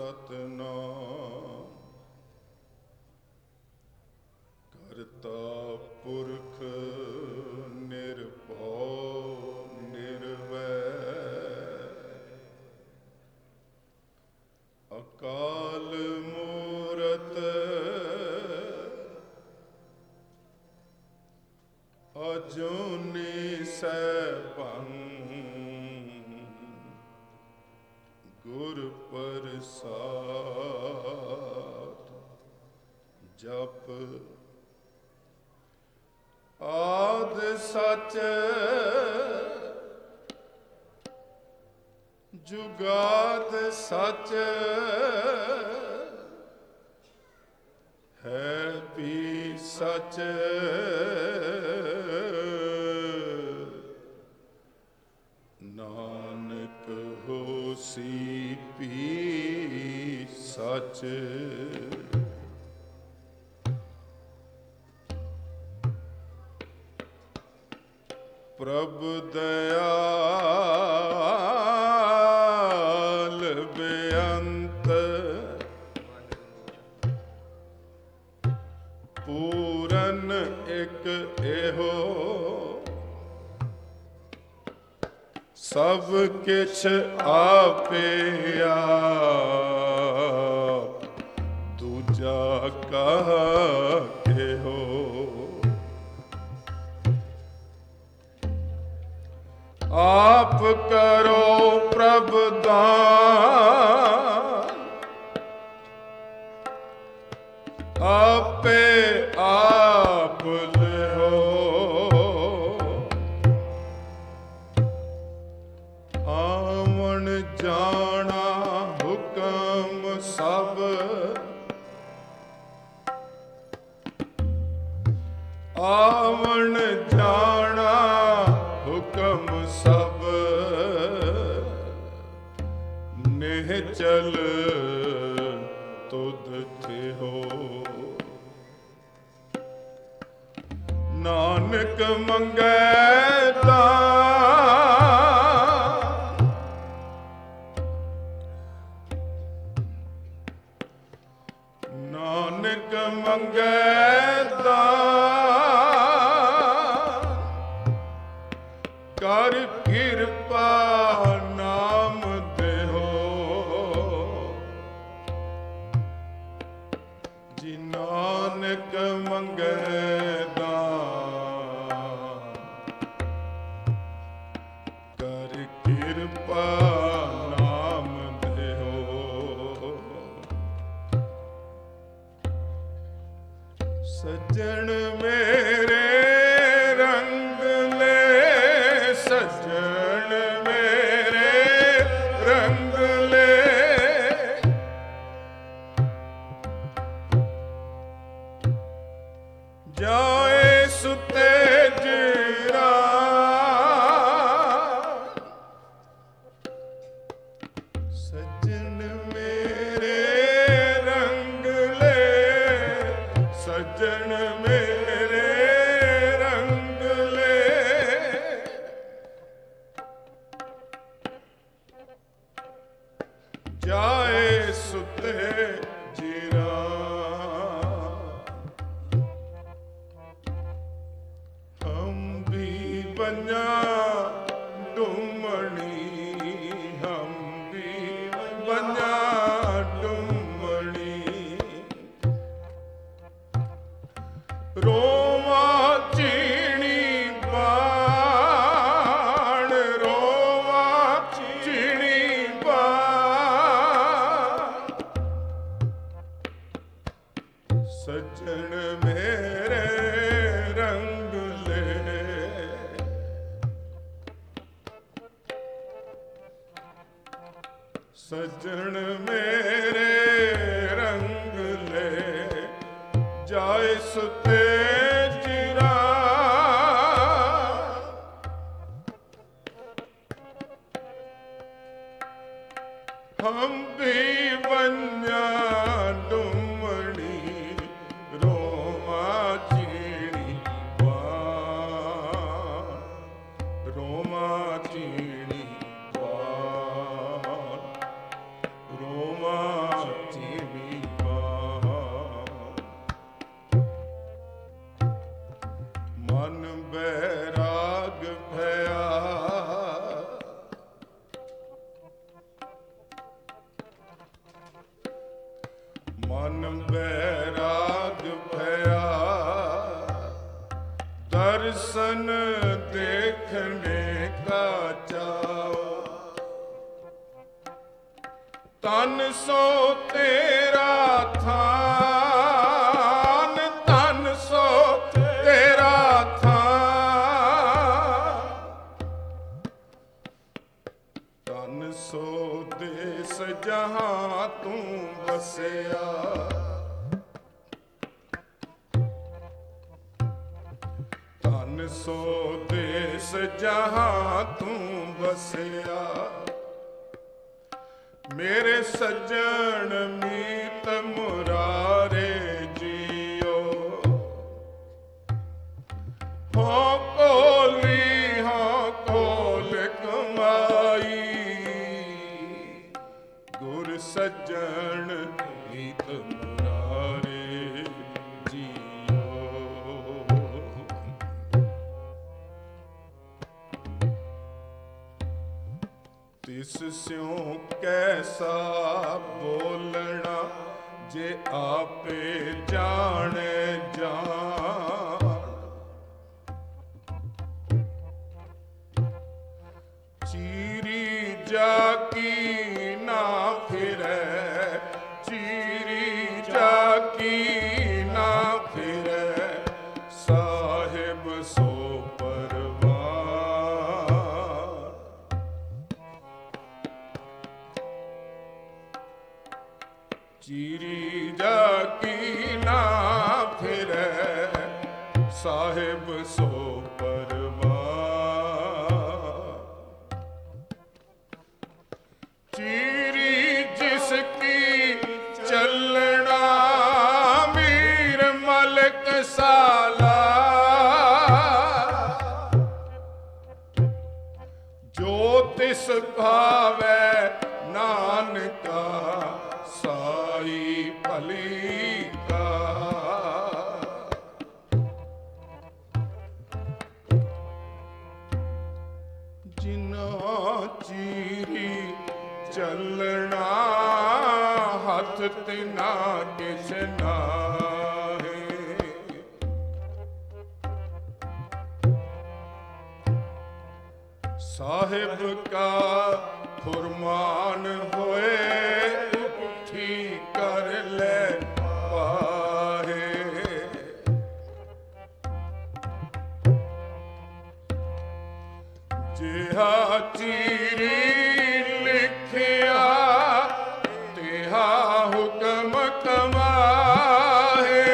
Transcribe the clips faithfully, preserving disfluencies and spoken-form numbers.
ਸਤਿਨਾਮ ਕਰਤਾ ਪੁਰਖ ਨਿਰਭਉ ਨਿਰਵੈਰ ਅਕਾਲ ਮੂਰਤ ਅਜੂਨੀ ਸੈਭੰ ਗੁਰ ਪ੍ਰਸਾਦ ਜਪ ਆਦਿ ਸਚ ਜੁਗਾਦ ਸਚ ਹੈ ਵੀ ਸਚ ਨਾਨਕ ਹੋਸੀ ਪੀ ਸਚ ਪ੍ਰਭ ਦਇਆਲ ਬੇਅੰਤ ਪੂਰਨ ਇੱਕ ਇਹੋ ਸਭ ਕਿਛ ਆਪੇ ਆਪ ਦੂਜਾ ਕਾਹੇ ਹੋ ਆਪ ਕਰੋ ਪ੍ਰਭ ਦਾਨ ਆਪੇ ਆਪ ਲਿਓ ਆਵਣ ਜਾਣਾ ਹੁਕਮ ਸਭ ਆਵਣ ਜਾਣਾ ਹੁਕਮ ਸਭ ਨਿਹਚਲ ਤੁਧ ਥਿਓ ਨਾਨਕ ਮੰਗੈ ਦਾਨ ਨਾਨਕ ਮੰਗੈ ਦਾਨ ਕਰ ਕਿਰਪਾ ਨਾਮ ਦੇਹੋ ਜੀ ਨਾਨਕ ਮੰਗੈ ਦਾਨ ਕਰ ਕਿਰਪਾ ਨਾਮ ਦੇਹੋ ਸੱਜਣ ਮੇਰੇ ਰੰਗ ਲੈ ਸੱਜਣ ਮੇਰੇ ਰੰਗ ਲੈ ਜਾਏ ਸੁਤੇ ਜੀਰਾ ਸੱਜਣ ਮੇਰੇ ਰੰਗ ਲੈ ਸੱਜਣ ਮੇਰੇ ਰੰਗ ਲੈ ਜਾਏ ਸੁਤੇ ਜੀਰਾ ਹਮ ਵੀ ਬੰਨਾ ਡੂਮਣੀ ਹਮ ਵੀ ਬੰਨਾ ਡੂਮਣੀ ਰੋਵਾ ਚੀਣੀ ਬਾਣ ਰੋਵਾ ਚੀਣੀ ਬਾਣ ਸੱਜਣ ਮੇਰੇ ਰੰਗ ਲੈ ਸੱਜਣ ਮੇਰੇ ਰੰਗ ਲੈ ਜਾਏ ਸੁਤੇ ਚਿਰਾ ਹਮ ਵੀ ਬੰਨਾ ਡੂਮਣੀ ਰੋਮਾ ਚੀਣੀ ਬਾਣ ਰੋਮਾ ਚੀਣੀ ਬਾਣ ਰੋਮਾ देखने का चाओ। तन सो तेरा थान, तन सो तेरा थान, तन सो देश जहां तू बसया। तन सो देश जहां तू बसया। मेरे सज्जन मीत मुरारे जियो, हो कोली हो कोल कमाई। गुर सज्जन मीत मुरारे जियो। तिस स्यों कैसा बोलना, जे आपे जाने जान। चीरी जाकी ना फिरे, चीरी जाकी ना फिरे, साहिब सो चीरी जाकी ना फिरे, साहिब सो परवार। चीरी जिसकी चलना, मीर मलक साला। जो तिस भावे नानका, साई भली का। जिना चीरी चलना, हथ तिना किछ नाहे। साहिब का फुरमान होए, कर ले पाहे। जिहा चीरी लिखिया, तिहा हुक्म कमाहे।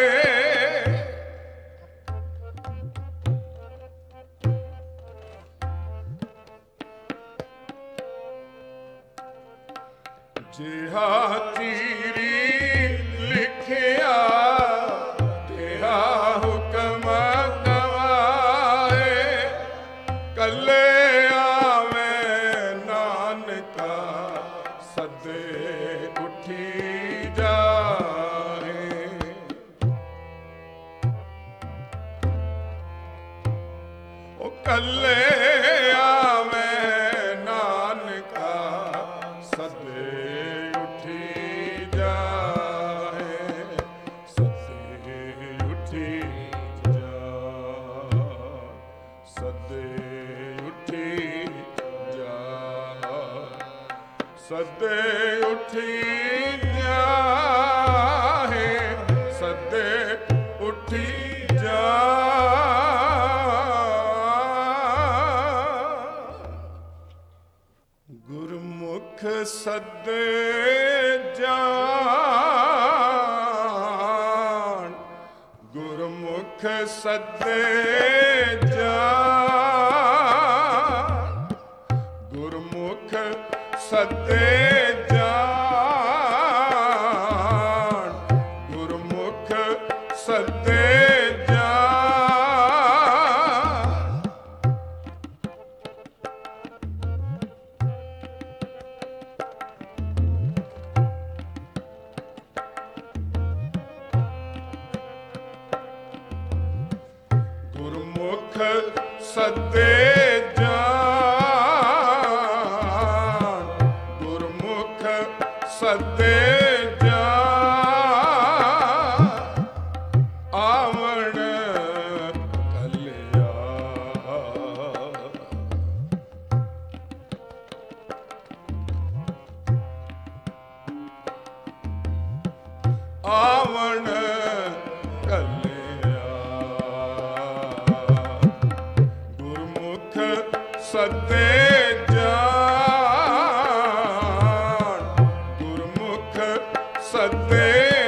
जिहा चीरी लिखिया, तिहा हुक्म कमाए। कले आवे नानका, सदे उठी जाए। ओ कले आवे नानका, सदे सदे उठी जाहे, सदे उठी जा। गुरमुख सदे जान, गुरमुख सदे जान। गुरमुख सदे जान, गुरमुख सदे जान। गुरमुख सदे जान, गुरमुख सदे जान। आवण कल्याण ਆਵਣ ਕੱਲਿਆ ਗੁਰਮੁਖ ਸੱਦੇ ਜਾਣ ਗੁਰਮੁਖ ਸੱਦੇ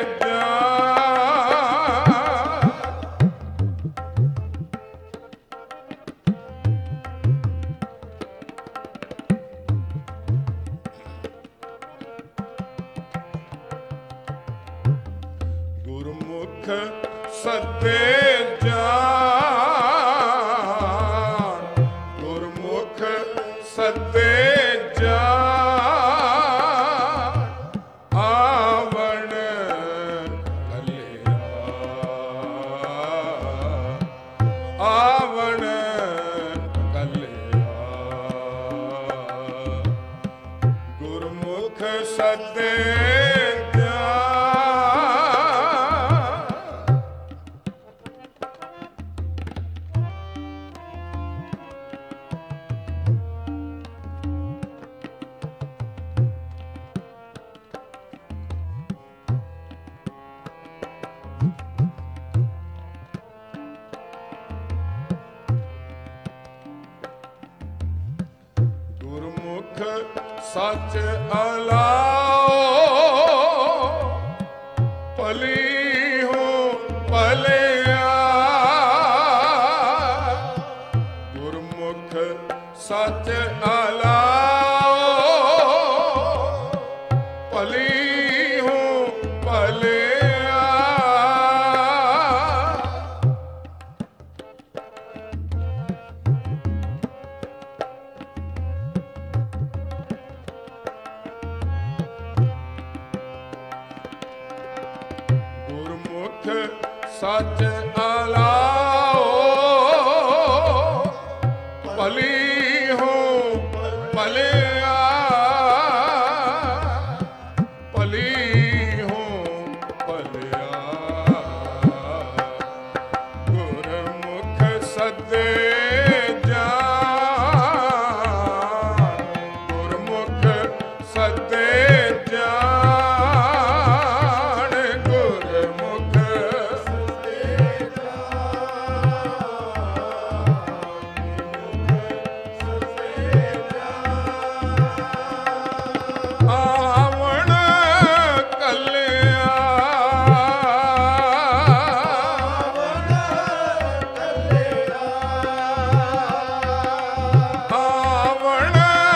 ਗੁਰਮੁਖ ਸੱਦੇ ਜਾਣ ਗੁਰਮੁਖ ਸੱਦੇ ਜਾਣ ਆਵਣ ਕੱਲਿਆ ਆਵਣ ਕੱਲਿਆ ਗੁਰਮੁਖ ਸੱਦੇ ਗੁਰਮੁਖ ਸੱਚ ਅਲਾਓ ਭਲੀ ਹੋ ਭਲਿਆ ਗੁਰਮੁਖ ਸੱਚ ਅਲਾਓ ਭਲੀ ਹੋ ਭਲਿਆ ਗੁਰਮੁਖ ਸੱਚ ਅਲਾਓ ਭਲੀ ਹੋ ਭਲਿਆ ਭਲੀ ਹੋ ਭਲਿਆ ਗੁਰਮੁਖ ਸੱਦੇ ਜਾਣ ਗੁਰਮੁਖ ਸੱਦੇ ਜਾਣ ਗੁਰਮੁਖ ਆਵਣ ਕੱਲਿਆ ਆਵਣ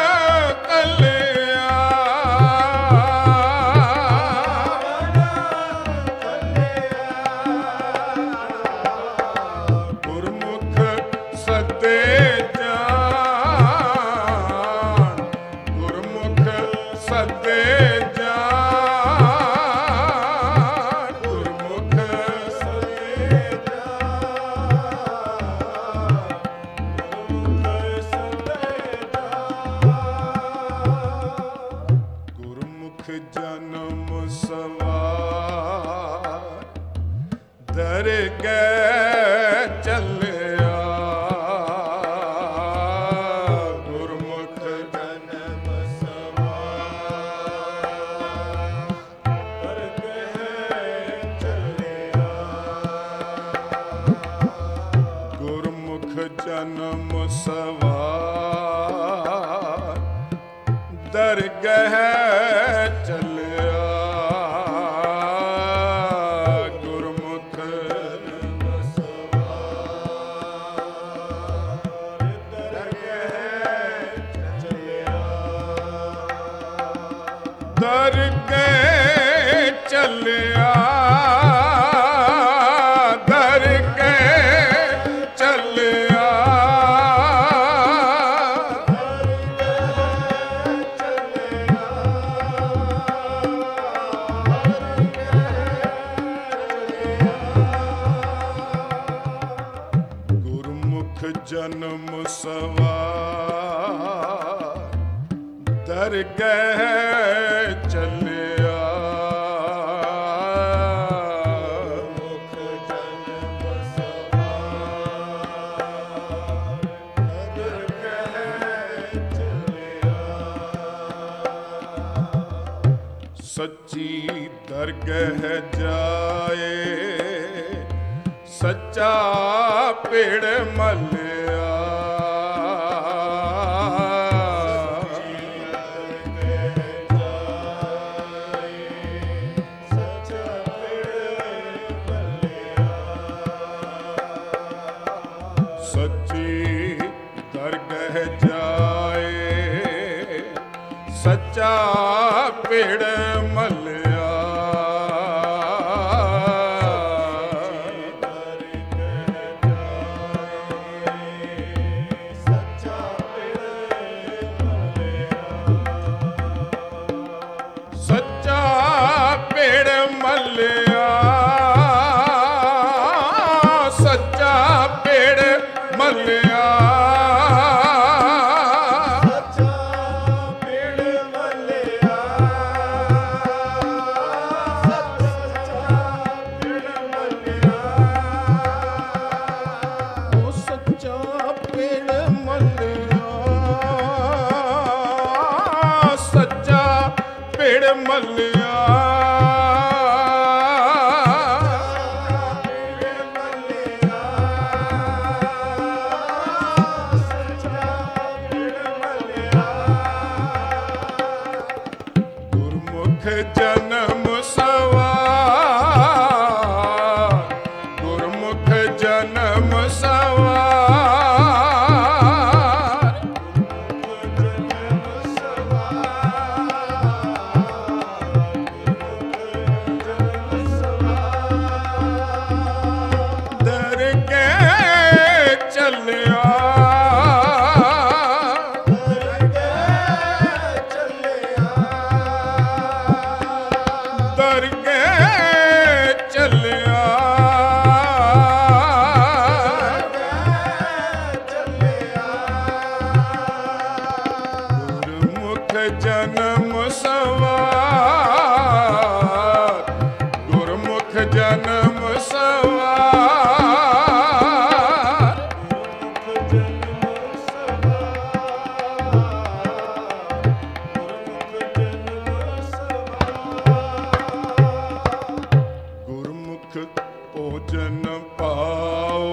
ਕੱਲਿਆ ਗੁਰਮੁਖ ਸੱਦੇ ਜਾਣ ਗੁਰਮੁਖ ਸੱਦੇ ਜਾਣ ਗੁਰਮੁਖ ਸੱਦੇ ਗੁਰਮੁਖ ਜਨਮ ਸਵਾਰ ਦਰਗਹਿ ਚੱਲਿਆ ਗੁਰਮੁਖ ਜਨਮ ਸਵਾਰ ਦਰਗਹਿ ਚੱਲਿਆ ਗੁਰਮੁਖ ਜਨਮ ਸਵਾਰ ਦਰਗਹਿ ਚੱਲਿਆ ਗੁਰਮੁਖ ਜਨਮ ਸਵਾਰ ਦਰਗਹਿ ਚੱਲਿਆ ਦਰਗਹਿ ਚੱਲਿਆ ਦਰਗਹਿ ਚੱਲਿਆ ਗੁਰਮੁਖ ਜਨਮ ਸਵਾਰ ਦਰਗਹਿ ਚੱਲਿਆ ਗੁਰਮੁਖ ਜਨਮ ਸਵਾਰ ਦਰਗਹਿ ਚੱਲਿਆ ਸੱਚੀ ਦਰਗਹ ਜਾਏ, ਸੱਚਾ ਪੇੜ ਮੱਲਿਆ। ਸੱਚੀ ਦਰਗਹ ਜਾਏ, ਸੱਚਾ ਪੇੜ ਮੱਲਿਆ। ਸੱਚਾ ਪੇੜ ਮੱਲਿਆ, ਸੱਚਾ ਪੇੜ ਮੱਲਿਆ। ਪੇੜ ਮੱਲਿਆ, ਗੁਰਮੁਖ ਜਨਮ ਸਵਾਰ, ਗੁਰਮੁਖ ਜਨਮ ਸਵਾਰ। ਜਨਮ ਸਵਾਰ, ਗੁਰਮੁਖ ਜਨਮ ਸਵਾਰ। ਗੁਰਮੁਖ ਭੋਜਨ ਪਾਓ,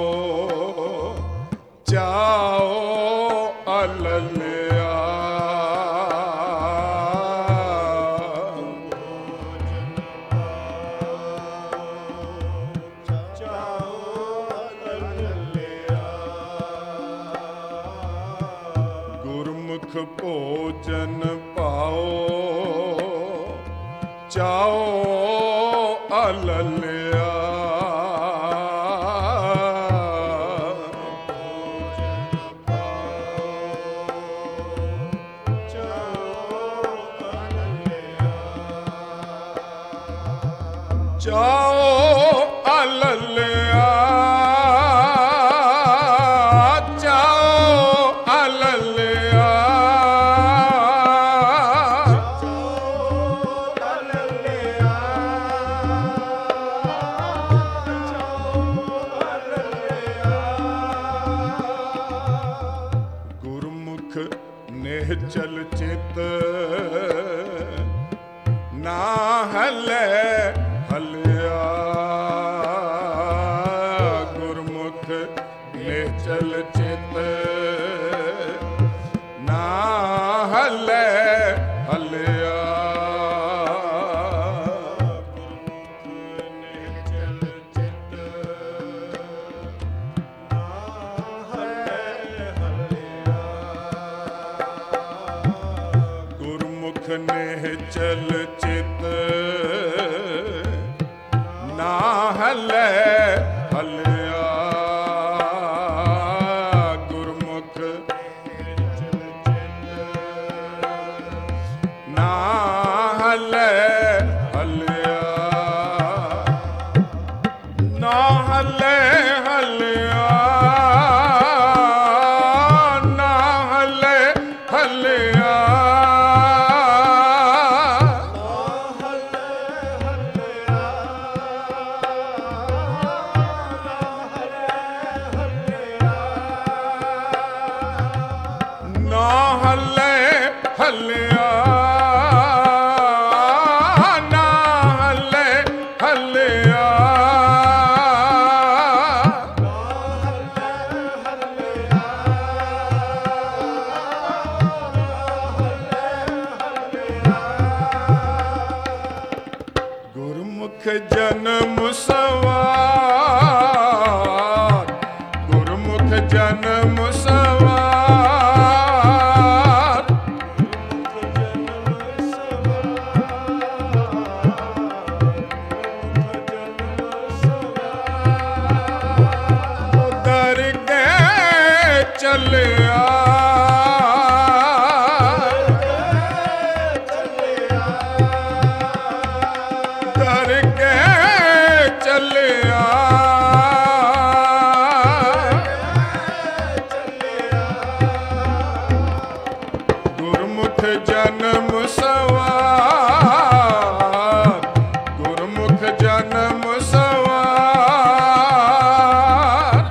ਚਾਓ ਅਲਲਿਆ। ਗੁਰਮੁਖ ਭੋਜਨ ਪਾਓ, ਚਾਓ ਅਲਲਿਆ। ਚਾਓ ਅਲਲਿਆ, ਚਾਓ ਅਲਲਿਆ। ਗੁਰਮੁਖ ਨਿਹਚਲ ਚਿਤ, ਨਾ ਹਲੇ ਹਲਿਆ। ਗੁਰਮੁਖ ਨਿਹਚਲ ਚਿਤ, ਨਾ ਹਲੇ ਹਲਿਆ। ਗੁਰਮੁਖ ਨਿਹਚਲ ਚਿਤ, ਨਾ ਹਲੇ ਹਲਿਆ। ਗੁਰਮੁਖ ਨਾ ਹਲੇ ਹਲਿਆ, ਨਾ ਹਲੇ ਹਲਿਆ, ਨਾ ਹਲੇ ਹਲਿਆ। ਨਾ ਹਲੇ ਹਲਿਆ, ਜਨਮ ਸਵਾਰ, ਗੁਰਮੁਖ ਜਨਮ ਸਵਾਰ, ਦਰ ਕੇ ਚੱਲਿਆ, ਗੁਰਮੁਖ ਜਨਮ ਸਵਾਰ, ਗੁਰਮੁਖ ਜਨਮ ਸਵਾਰ,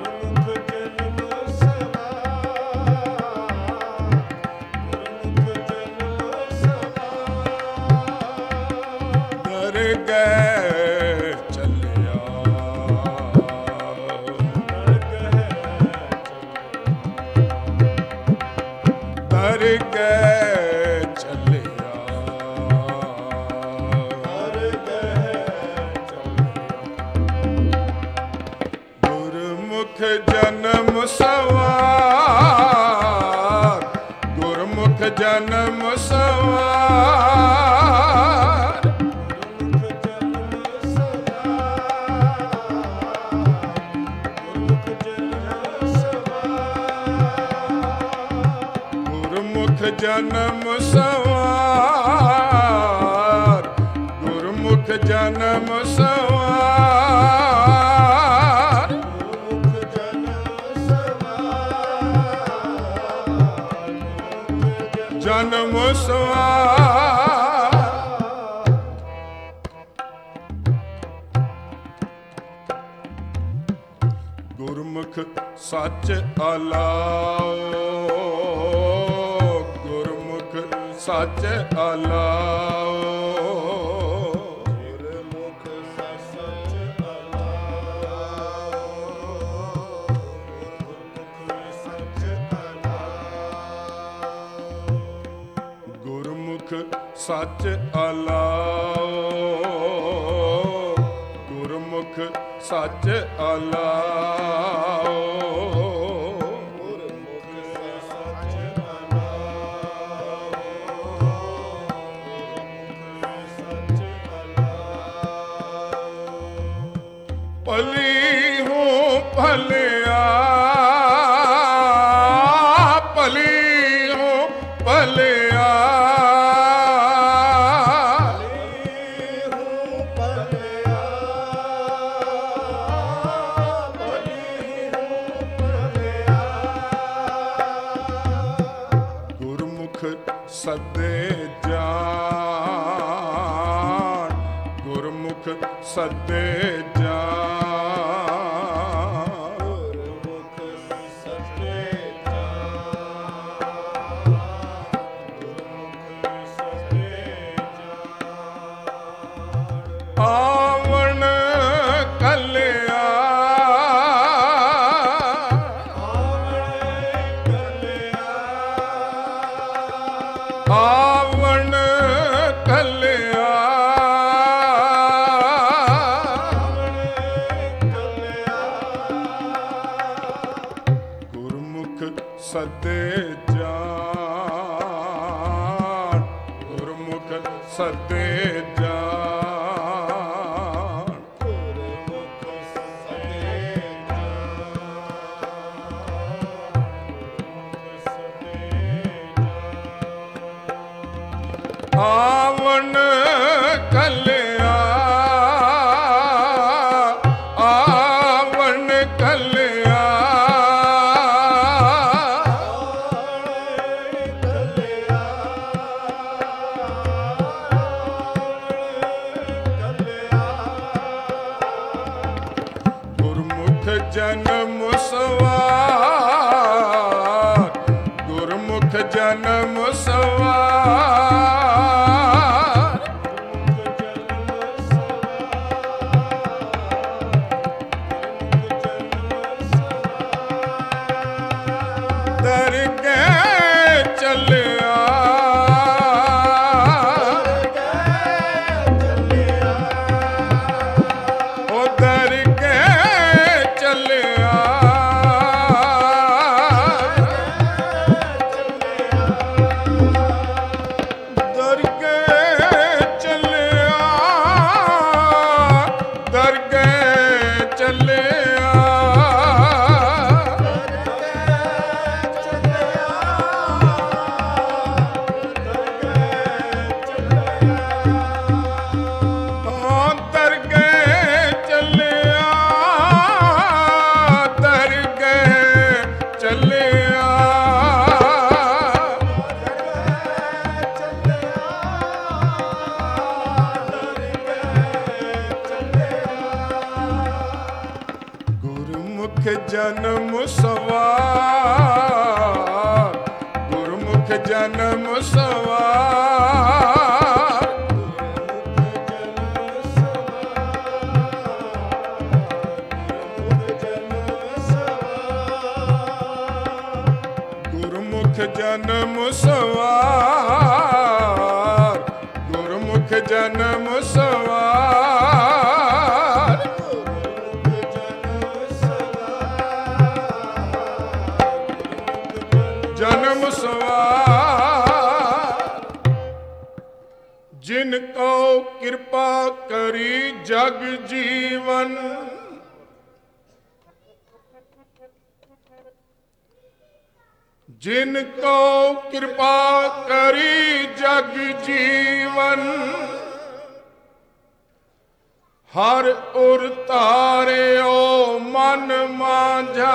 ਦਰ ਗਏ ਚੱਲਿਆ, ਦਰ ਗਏ ਚੱਲਿਆ, ਗੁਰਮੁਖ ਜਨਮ ਸਵਾਰ, ਗੁਰਮੁਖ ਜਨਮ ਸਵਾਰ, ਗੁਰਮੁਖ ਜਨਮ ਸਵਾਰ, ਗੁਰਮੁਖ ਜਨਮ ਸਵਾਰ, ਜਨਮ ਸਵਾਰ, ਗੁਰਮੁਖ ਸੱਚ ਅਲਾਓ, ਗੁਰਮੁਖ ਸੱਚ ਅਲਾਓ, ਗੁਰਮੁਖ ਸੱਚ ਅਲਾਓ, ਗੁਰਮੁਖ ਸੱਚ ਅਲਾਓ, ਗੁਰਮੁਖ ਸੱਚ ਅਲਾਓ, ਗੁਰਮੁਖ ਸੱਚ ਅਲਾਓ, ਗੁਰਮੁਖ ਸੱਚ ਅਲਾਓ, ਭਲੀ ਹੂੰ ਭਲਿਆ, ਭਲੀ ਹੂੰ ਭਲਿਆ, ਸਦੇ ਜਾਣ, ਗੁਰਮੁਖ ਸਦੇ ਜਾਣ, ਗੁਰਮੁਖ ਸਦੇ ਜਾਣ, ਗੁਰਮੁਖ ਸਦੇ ਜਾਣ, ਆਵਣ ਕਲਿਆ, ਆਵਣ ਕਲਿਆ, ਗੁਰਮੁਖ ਸਦੇ ਜਾਣ, ਗੁਰਮੁਖ ਸਦੇ ਜਾਣ, ਗੁਰਮੁਖ ਸਦੇ ਜਾਣ, ਆਵਣ ਕਲਿਆ, ਆਵਣ ਕਲਿਆ, ਗੁਰਮੁਖ ਜਨਮ ਸਵਾਰ, ਗੁਰਮੁਖ ਜਨਮ ਸਵਾਰ, ਦਰ ਕੇ ਚੱਲਿਆ, ਗੁਰਮੁਖ ਜਨਮ ਸਵਾਰ, ਗੁਰਮੁਖ ਜਨਮ ਸਵਾਰ, ਗੁਰਮੁਖ ਜਨਮ ਸਵਾਰ, ਜਨਮ ਸਵਾਰ। ਜਿਨ ਕੋ ਕਿਰਪਾ ਕਰੀ ਜਗ ਜੀਵਨ, ਜਿਨ ਕੋ ਕਿਰਪਾ ਕਰੀ ਜਗ ਜੀਵਨ, ਹਰ ਉਰ ਧਾਰਿਓ ਮਨ ਮਾਂਝਾ,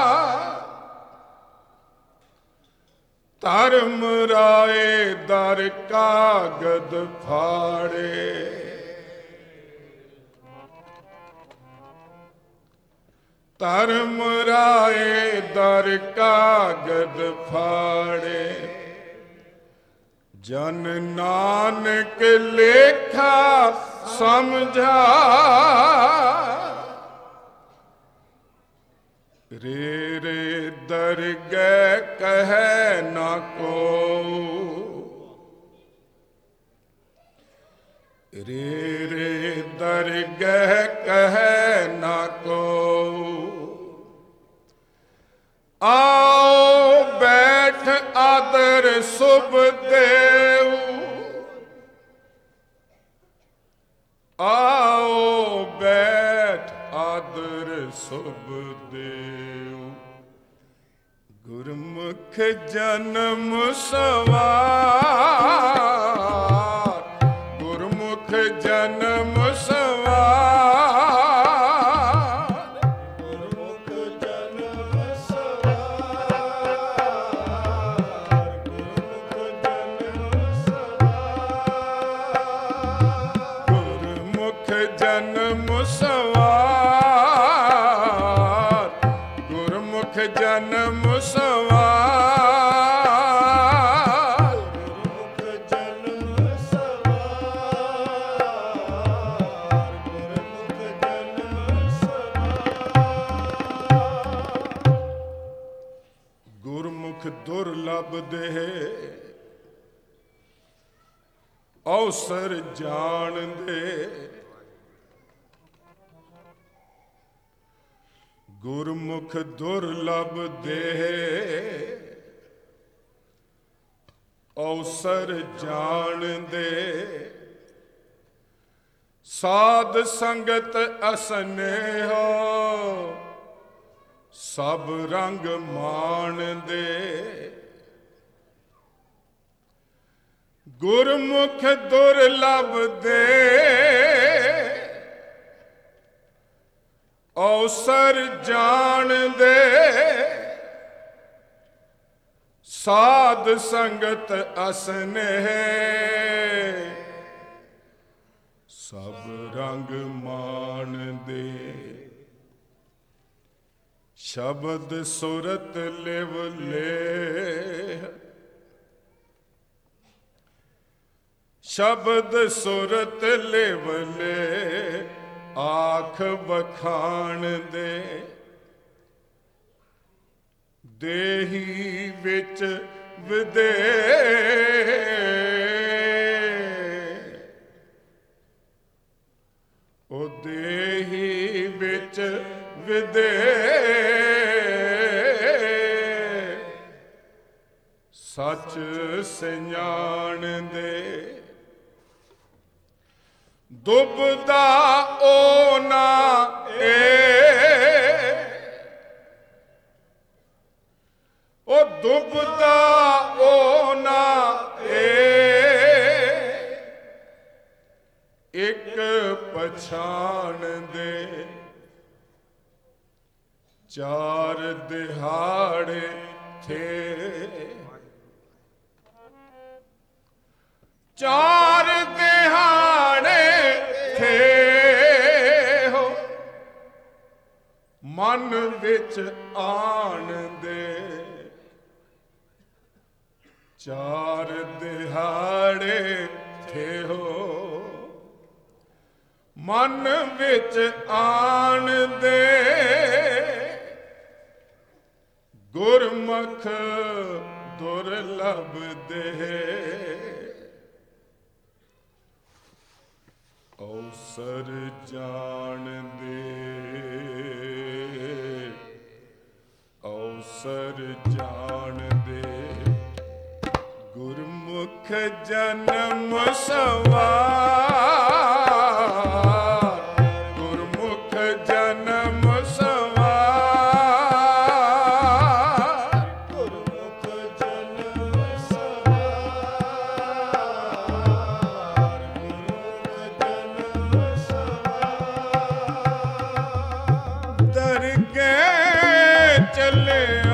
ਧਰਮ ਰਾਏ ਦਰ ਕਾਗਦ ਫਾੜੇ, ਧਰਮ ਰਾਏ ਦਰ ਕਾਗਦ ਫਾੜੇ। ਜਨ ਨਾਨਕ ਲੇਖਾ ਸਮਝਾ, ਰੇ ਰੇ ਦਰਗਹਿ ਕਹੈ ਨਾ ਕੋ, ਰੇ ਰੇ ਦਰਗਹਿ ਕਹੈ ਨਾ ਕੋ। ਆਓ ਬੈਠ ਆਦਰ ਸੁਭ ਦੇਉ, ਆਓ ਬੈਠ ਆਦਰ ਸੁਭ ਦੇਉ। ਗੁਰਮੁਖ ਜਨਮ ਸਵਾਰ, ਗੁਰਮੁਖ ਜਨਮ ਸਵਾਰ, ਗੁਰਮੁਖ ਜਨਮ ਸਵਾਰ, ਗੁਰਮੁਖ ਜਨਮ ਸਵਾਰ, ਗੁਰਮੁਖ ਜਨਮ ਸਵਾਰ, ਗੁਰਮੁਖ ਜਨਮ ਸਵਾਰ, ਗੁਰਮੁਖ ਜਨਮ ਸਵਾਰ, ਗੁਰਮੁਖ ਜਨਮ ਸਵਾਰ। ਗੁਰਮੁਖ ਦੁਰਲਭ ਦੇ ਅਵਸਰ ਜਾਣਦੇ, ਗੁਰਮੁਖ ਦੁਰਲਭ ਦੇ ਅਵਸਰ ਜਾਣਦੇ, ਸਾਧ ਸੰਗਤ ਅਸਨੇਹੋ ਸਭ ਰੰਗ ਮਾਣਦੇ। ਗੁਰਮੁਖ ਦੁਰਲਭ ਦੇ ਅਵਸਰ ਜਾਣਦੇ, ਸਾਧ ਸੰਗਤ ਅਸਨੇਹ ਸਭ ਰੰਗ ਮਾਣਦੇ। ਸ਼ਬਦ ਸੁਰਤ ਲਿਵ ਲੇਹ, ਸ਼ਬਦ ਸੁਰਤ ਲਿਵ ਲੇਹ ਆਖ ਬਖਾਣ ਦੇ। ਦੇਹੀ ਵਿੱਚ ਵਿਦੇ ਉਹ ਦੇਹੀ ਵਿੱਚ ਵਿਦੇ ਸੱਚ ਸਿਆਣਦੇ। ਦੁਬਦਾ ਓ ਨਾ ਏ ਉਹ ਦੁਬਦਾ ਓ ਨਾ ਏ ਇੱਕ ਪਛਾਣ ਦੇ। ਚਾਰ ਦਿਹਾੜੇ ਥੇ ਚਾਰ ਦਿਹਾੜੇ ਥੇ ਹੋ ਮਨ ਵਿੱਚ ਆਣ ਦੇ। ਚਾਰ ਦਿਹਾੜੇ ਥੇਹੋ ਮਨ ਵਿੱਚ ਆਣ ਦੇ ਗੁਰਮੁਖ ਦੁਰਲਭ ਦੇ ਅਵਸਰ ਜਾਣ ਦੇ ਅਵਸਰ ਜਾਣ ਦੇ ਗੁਰਮੁਖ ਜਨਮ ਸਵਾਰ ਗੁਰਮੁਖ ਜਨਮ ਸਵਾਰ ਗੁਰਮੁਖ ਜਨਮ ਸਵਾਰ ਗੁਰਮੁਖ ਜਨਮ ਸਵਾਰ ਦਰਗਹਿ ਚੱਲਿਆ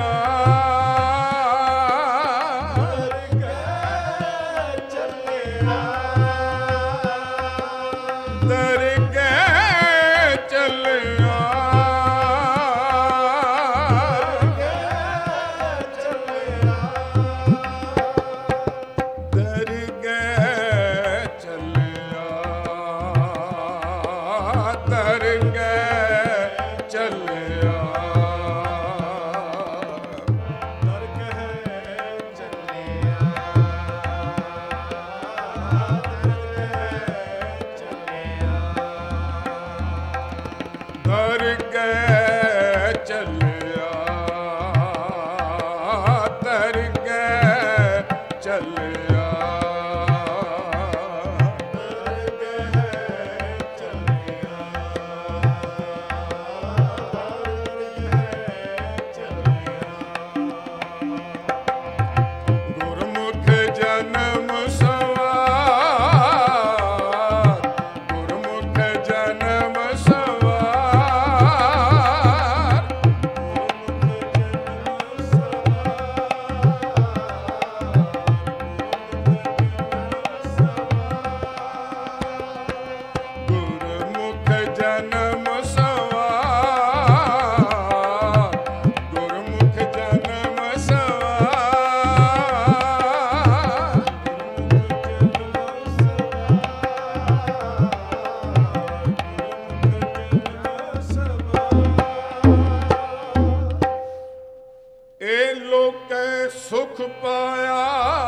ਸੁਖ ਪਾਇਆ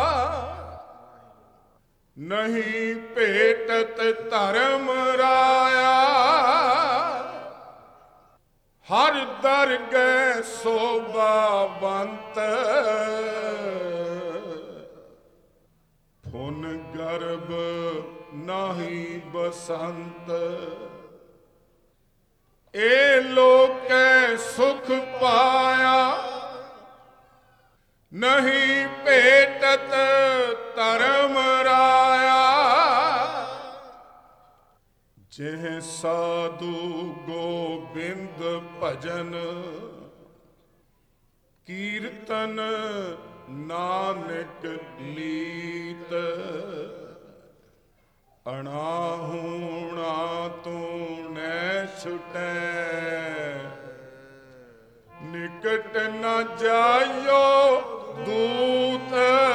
ਨਹੀਂ ਭੇਟਤ ਧਰਮ ਰਾਇਆ ਹਰ ਦਰਗਹਿ ਸੋਭਾਵੰਤ ਫੁਨ ਗਰਭ ਨਾਹੀ ਬਸੰਤ ਇਹ ਲੋਕੈ ਸੁਖ ਪਾਇਆ ਨਹੀਂ ਭੇਟਤ ਧਰਮ ਰਾਇਆ ਜਿਹ ਸਾਧੂ ਗੋਬਿੰਦ ਭਜਨ ਕੀਰਤਨ ਨਾਨਕ ਨੀਤ ਅਣਾਹੁਣਾ ਤੂੰ ਨੈ ਛੁਟੈ ਨਿਕਟ ਨ ਜਾਇਓ ਦੂਤ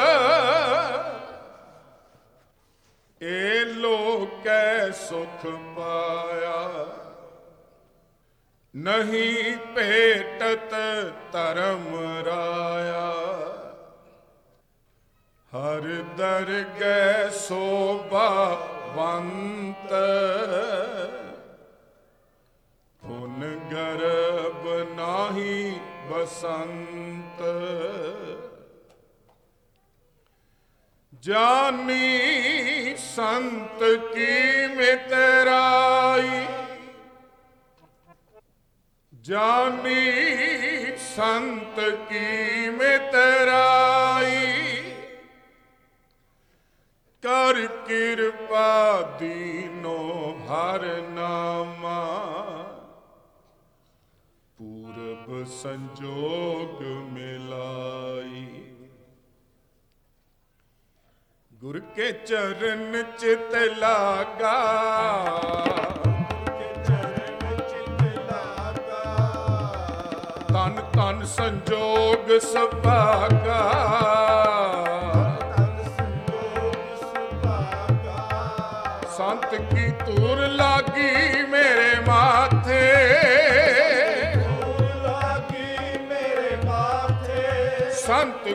ਇਹ ਲੋਕੈ ਸੁਖ ਪਾਇਆ ਨਹੀਂ ਭੇਟਤ ਧਰਮ ਰਾਇਆ ਹਰ ਦਰਗਹਿ ਸੋਭਾਵੰਤ ਫੁਨ ਗਰਭ ਨਾਹੀ ਬਸੰਤ ਜਾਨੀ ਸੰਤ ਕੀ ਮਿਤਰਾਈ ਜਾਨੀ ਸੰਤ ਕੀ ਮਿਤਰਾਈ ਕਰ ਕਿਰਪਾ ਦੀਨੋ ਹਰ ਨਾਮਾ ਪੂਰਬ ਸੰਜੋਗ ਮਿਲਾਈ ਗੁਰ ਕੇ ਚਰਨ ਚਿਤ ਲਾਗਾ ਤਨ ਤਨ ਸੰਜੋਗ ਸੁਭਾਗਾ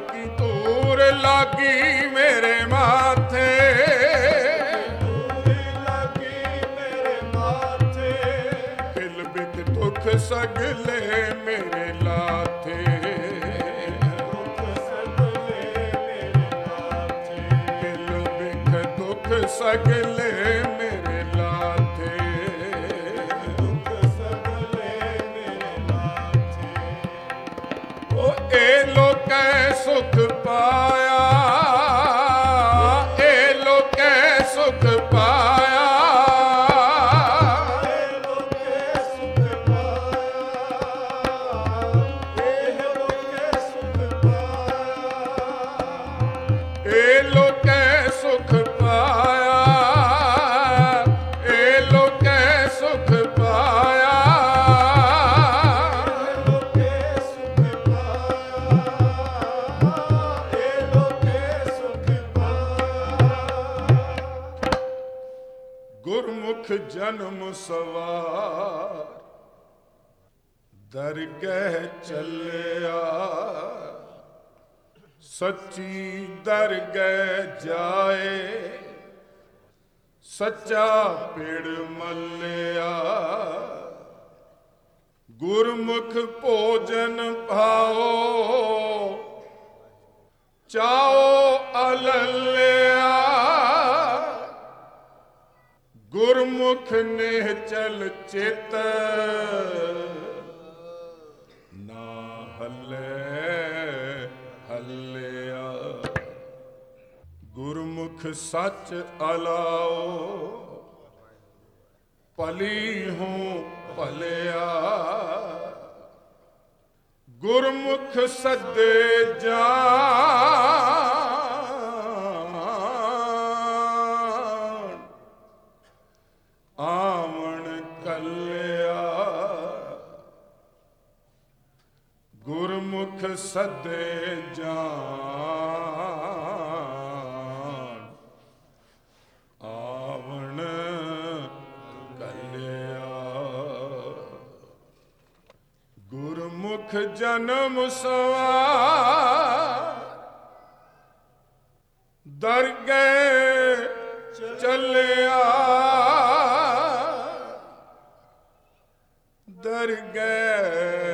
की धूर लागी मेरे माथे, खिल बिक दुख सगले मेरे लाथे, खिल बिक दुख सगले मेरे लाथे। ओ ए लोकै सुख पाया, ए लोकै सुख पाया, ए लोकै सुख पाया, ए लोकै सुख पाया, गुरमुख जन्म सवार दरगह चलिया, सच्ची दरगह जाए सच्चा पिड़ मलिया, गुरमुख भोजन पाओ चाओ अललिया, गुरमुख ने चल चित ना हले हलिया, गुरमुख सच अलाओ भली हूँ भलिया, गुरमुख सदे जान आवन कलिया, गुरमुख सदे जान आवन कलिया, गुरमुख जन्म सवार दरगह चलिया, दरगह